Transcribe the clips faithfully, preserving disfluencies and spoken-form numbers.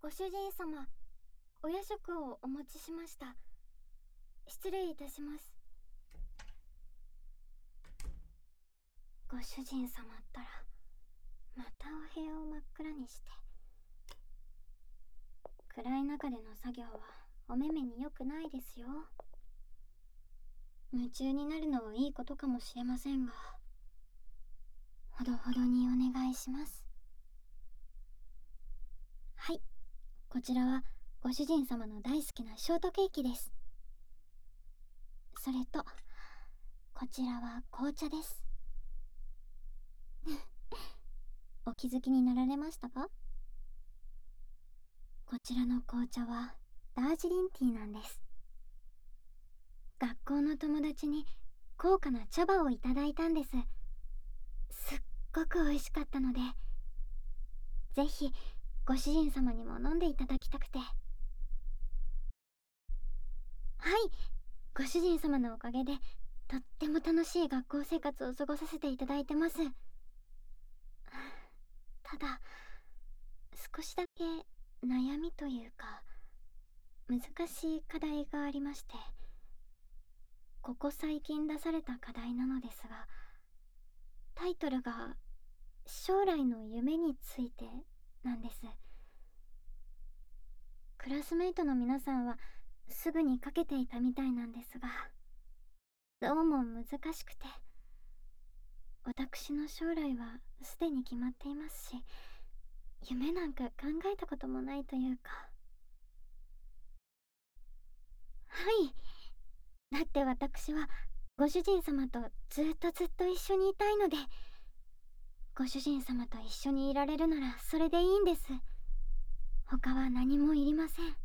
ご主人様、お夜食をお持ちしました。失礼いたします。ご主人様ったら、またお部屋を真っ暗にして。暗い中での作業はお目目に良くないですよ。夢中になるのはいいことかもしれませんが、ほどほどにお願いします。はい、こちらはご主人様の大好きなショートケーキです。それと、こちらは紅茶です。お気づきになられましたか？こちらの紅茶はダージリンティーなんです。学校の友達に高価な茶葉をいただいたんです。すっごく美味しかったので、ぜひご主人様にも飲んでいただきたくて。はい、ご主人様のおかげでとっても楽しい学校生活を過ごさせていただいてます。ただ、少しだけ悩みというか難しい課題がありまして、ここ最近出された課題なのですが、タイトルが将来の夢についてなんです。クラスメイトの皆さんはすぐに書けていたみたいなんですが、どうも難しくて、私の将来はすでに決まっていますし、夢なんか考えたこともないというか。はい、だって私はご主人様とずっとずっと一緒にいたいので、ご主人様と一緒にいられるならそれでいいんです。他は何もいりません。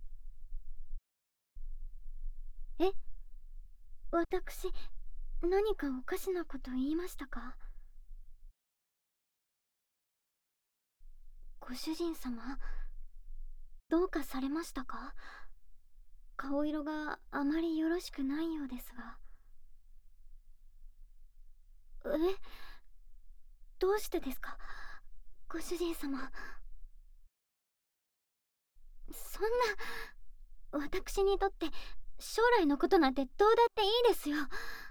え？私、何かおかしなこと言いましたか？ご主人様、どうかされましたか？顔色があまりよろしくないようですが。え？どうしてですか？ご主人様。そんな、私にとって将来のことなんてどうだっていいですよ。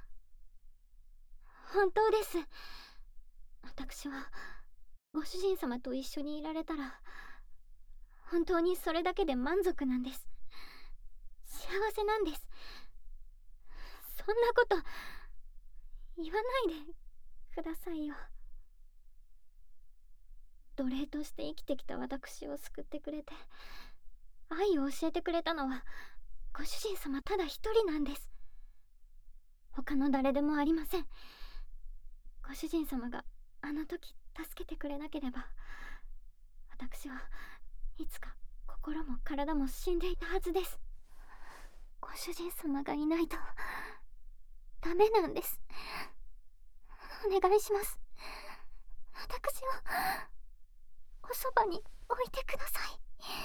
本当です。私はご主人様と一緒にいられたら本当にそれだけで満足なんです。幸せなんです。そんなこと言わないでくださいよ。奴隷として生きてきた私を救ってくれて、愛を教えてくれたのはご主人様ただ一人なんです。他の誰でもありません。ご主人様があの時助けてくれなければ、私はいつか心も体も死んでいたはずです。ご主人様がいないとダメなんです。お願いします。私をおそばに置いてください。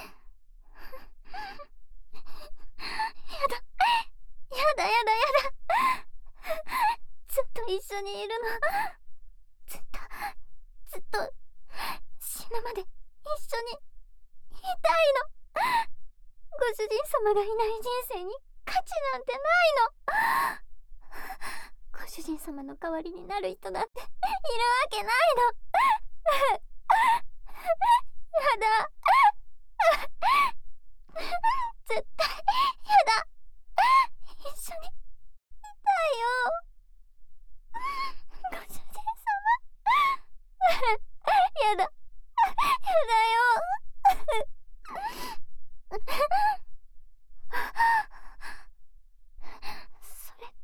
やだ、やだやだやだ。ずっと一緒にいるの。ずっとずっと死ぬまで一緒にいたいの。ご主人様がいない人生に価値なんてないの。ご主人様の代わりになる人なんているわけないの。やだ。絶対やだ。一緒にいたいよ。ご主人様。やだ。やだよ。それって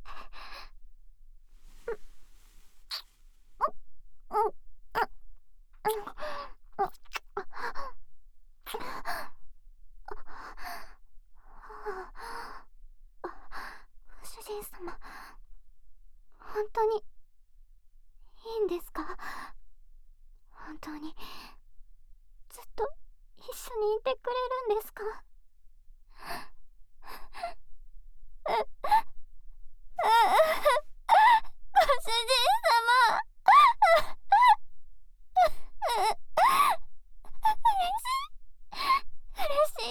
ご主人様、本当にいいんですか？本当にずっと一緒にいてくれるんですか？ご主人様。嬉しい嬉しい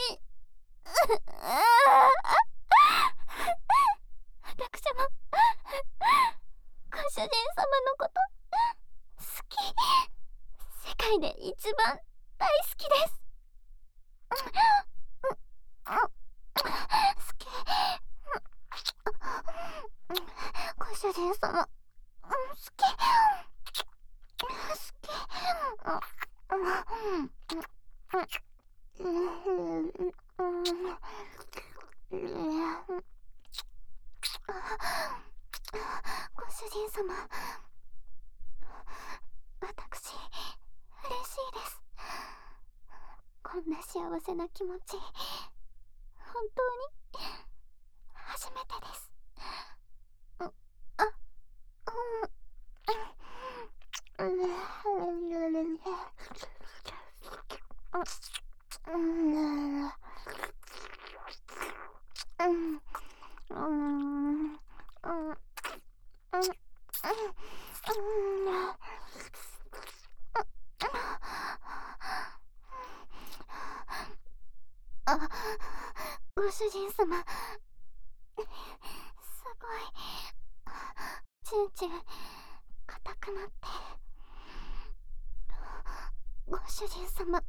界で一番大好きです。好き。ご主人様、好き。好き。ご主人様、私嬉しいです。こんな幸せな気持ち、本当に初めてです。あ、うん、うんあ、ご主人様、すごい、チンチン硬くなって。ご主人様、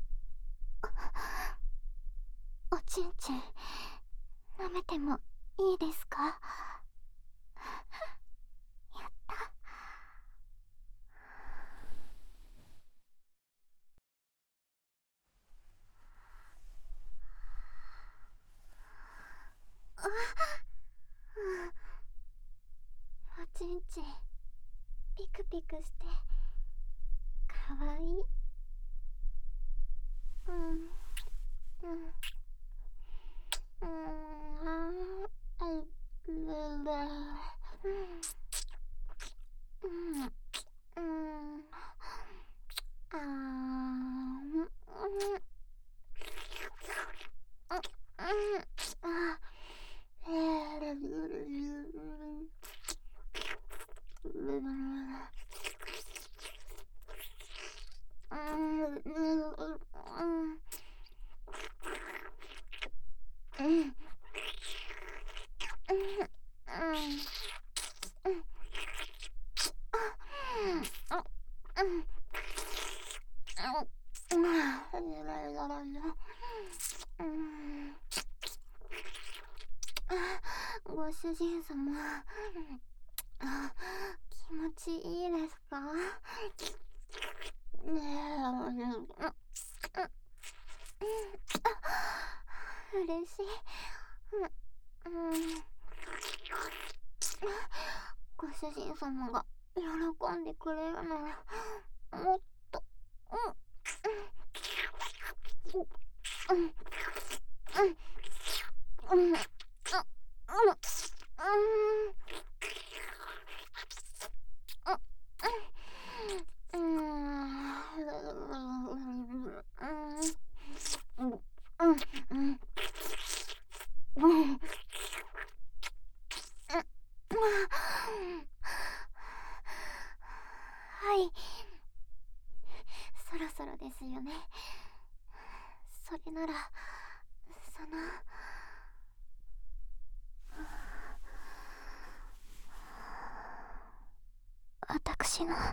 おちんちん舐めてもいいですか？やった。あ、おちんちんピクピクしてかわいい。うんうんうん、あううううんうんあーうんあご主人様、気持ちいいですか？ねえ、嬉しい。うんうん、ご主人様が喜んでくれるならもっと、うんうんうんうんうんうんはい、そろそろですよね。それなら、その私の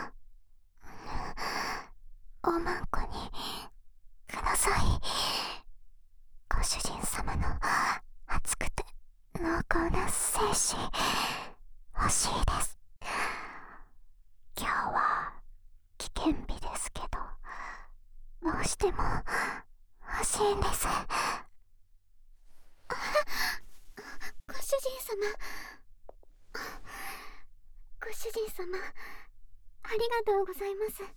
おまんこにください。ご主人様の熱くて濃厚な精子欲しいです。今日は危険日ですけど、どうしても欲しいんです。ご主人様、ご主人様、ありがとうございます。はい、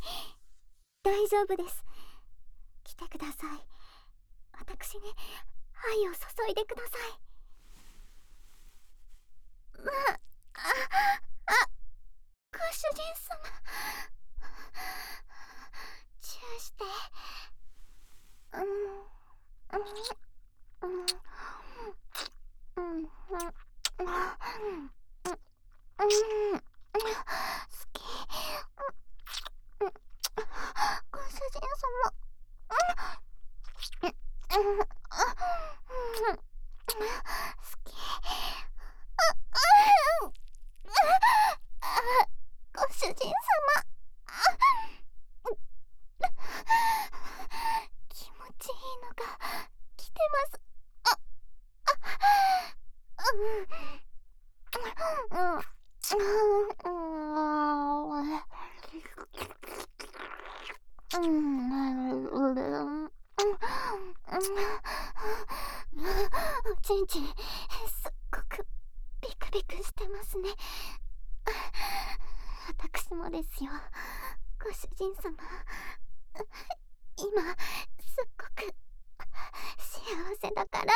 大丈夫です。来てください。私に愛を注いでください。あ、あ、あ、ご主人様、チューして。うんうんうんうんうんうん好き。ご主人様、好き。ご主人様。 おちんちんすっごくビクビクしてますね。私もですよ、ご主人様。今すっごく幸せだから、い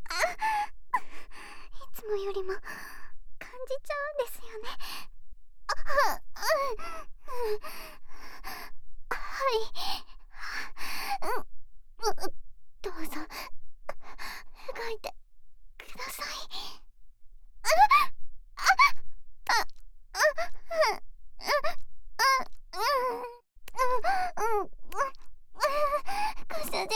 つもよりも感じちゃうんですよね。はい、うん、どうぞ動いてください。ご主人様、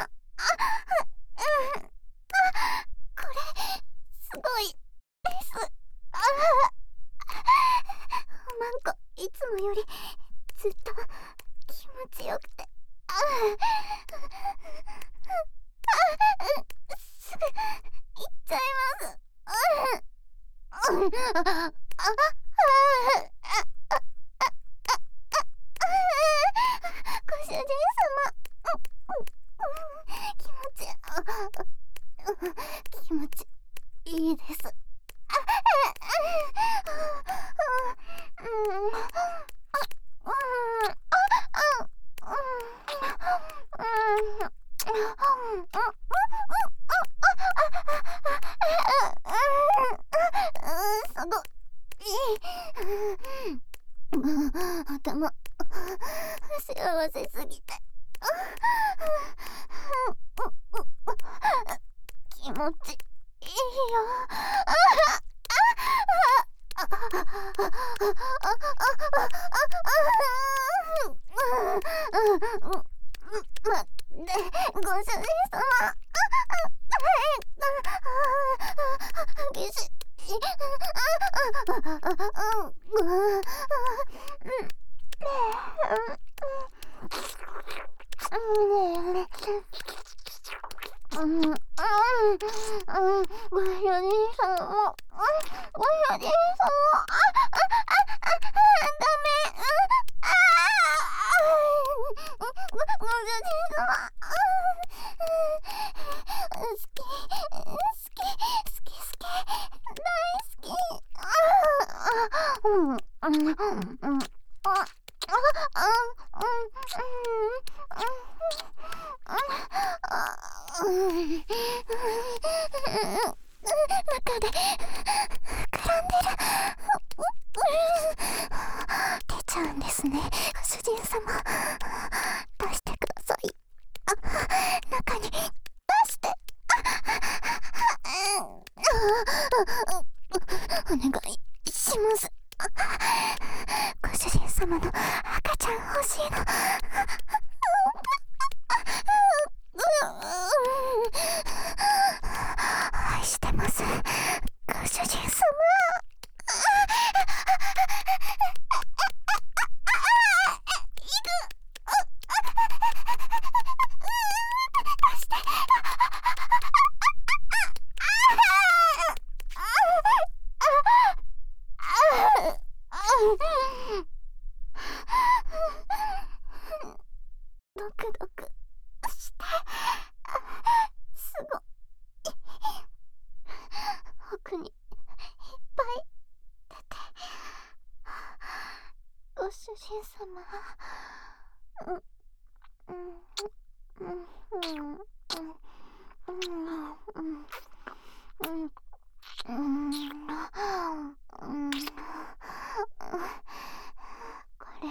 これすごいです。おまんこいつもよりずっと気持ちよくて、すぐ行っちゃいます。ご主人様、気持ち気持ちいいです。すごい。頭幸せすぎて気持ちいいよ。待って、ご主人様。激しい。うん、うん、うん、ご主人様、ご主人様、あ、あ、あ、あ、ダメ、うん、あー、ご、ご主人様、好き、好き、好き、好き、大好き、あー、うん、うん、うん、あ、あ、あ、うん、うん、うん、中で膨らんでる。出ちゃうんですね、ご主人様。出してください。あ、中に出して。お願いします。ご主人様の赤ちゃん欲しいの。愛してます、ご主人様。ドクドクして、すごい奥にいっぱい出て、ご主人様、うん、うん、うん、うん、うん、うん、うん、うん、うん、これ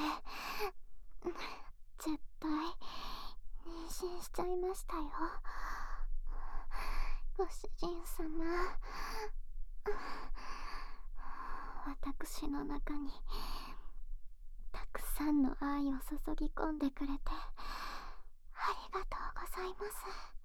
絶対妊娠しちゃいましたよ、ご主人様。私の中にたくさんの愛を注ぎ込んでくれてありがとうございます。